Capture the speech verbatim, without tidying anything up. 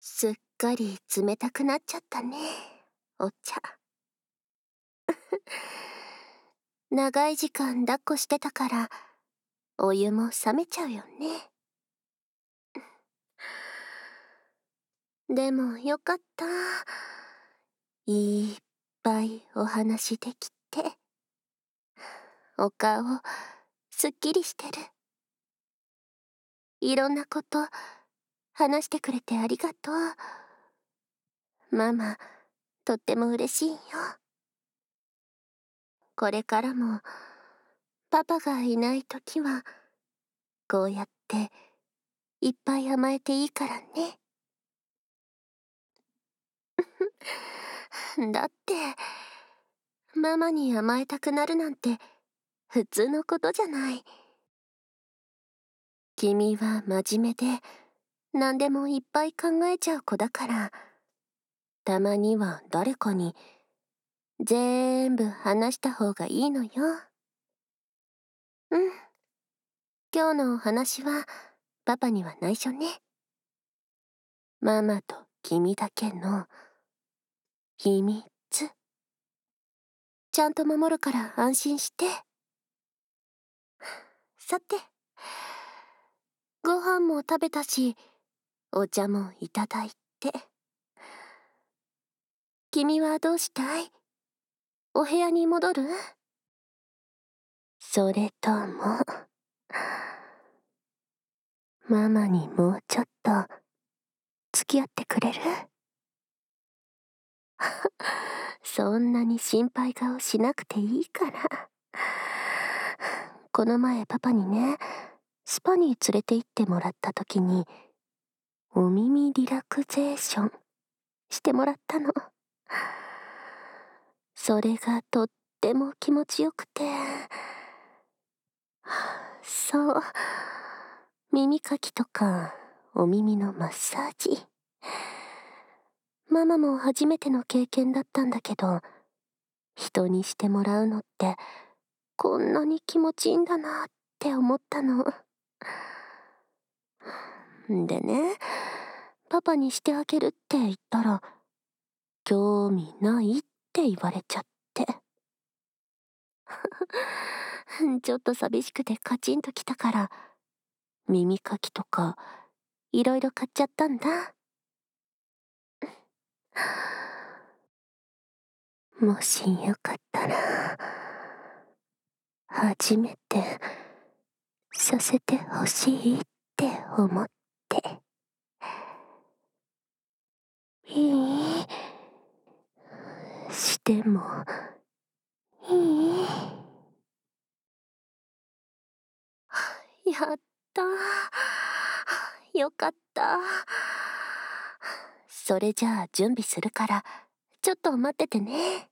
すっかり冷たくなっちゃったね、お茶。長い時間抱っこしてたから、お湯も冷めちゃうよね。でもよかった。いっぱいお話できて。お顔、すっきりしてる。いろんなこと話してくれてありがとう。ママ、とっても嬉しいよ。これからも、パパがいないときは、こうやっていっぱい甘えていいからね。だって、ママに甘えたくなるなんて普通のことじゃない。君は真面目で何でもいっぱい考えちゃう子だから、たまには誰かにぜーんぶ話した方がいいのよ。うん。今日のお話はパパには内緒ね。ママと君だけの秘密。ちゃんと守るから安心して。さて、ご飯も食べたし、お茶もいただいて。君はどうしたい？お部屋に戻る？それとも、ママにもうちょっと付き合ってくれる？そんなに心配顔しなくていいから。この前パパにね、スパに連れて行ってもらった時に、お耳リラクゼーションしてもらったの。それがとっても気持ちよくて。そう、耳かきとかお耳のマッサージ。ママも初めての経験だったんだけど、人にしてもらうのってこんなに気持ちいいんだなって思ったの。でね、パパにしてあげるって言ったら、興味ないって言われちゃって。ちょっと寂しくてカチンときたから、耳かきとかいろいろ買っちゃったんだ。もしよかったら、初めてさせてほしいって思って。いい？してもいい？やったー。よかった。それじゃあ準備するから、ちょっと待っててね。